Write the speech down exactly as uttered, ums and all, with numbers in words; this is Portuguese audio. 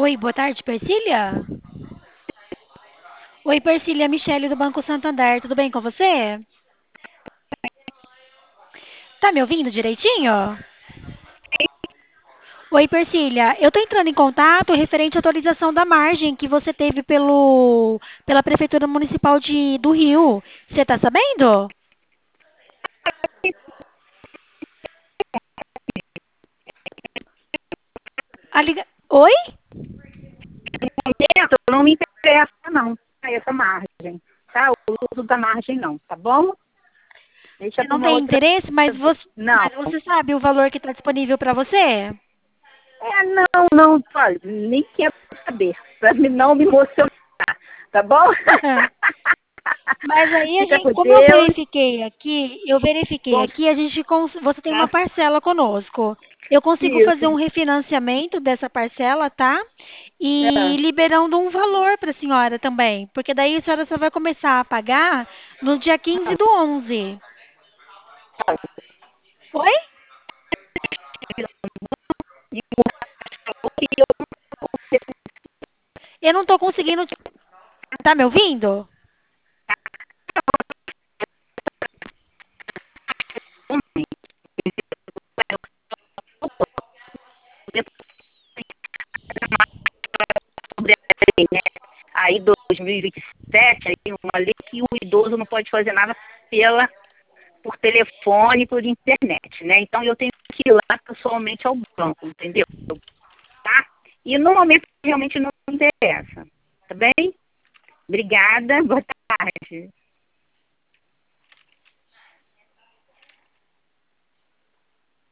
Oi, boa tarde, Persília. Oi, Persília, Michele do Banco Santander, tudo bem com você? Tá me ouvindo direitinho? Oi, Persília, eu tô entrando em contato referente à atualização da margem que você teve pelo, pela Prefeitura Municipal de, do Rio. Você tá sabendo? A liga... Oi? Momento, não me interessa, não, essa margem, tá? O uso da margem, não, tá bom? Deixa Você para não uma tem outra interesse, mas vez. você, Não, mas você sabe o valor que está disponível para você? é, não, não, olha, nem quero saber, para não me emocionar, tá bom? Mas aí a Fica gente, com como eu Deus, verifiquei aqui, eu verifiquei bom aqui, a gente cons- você tem uma descanso. parcela conosco. Eu consigo fazer um Isso. refinanciamento dessa parcela, tá? E É. liberando um valor para a senhora também, porque daí a senhora só vai começar a pagar no dia quinze do onze. Oi? Eu não tô conseguindo. Tá me ouvindo? Aí dois mil e vinte e sete, aí uma lei que o idoso não pode fazer nada pela, por telefone, por internet, né? Então eu tenho que ir lá pessoalmente ao banco, entendeu? Tá? E no momento realmente não me interessa, tá bem? Obrigada, boa tarde.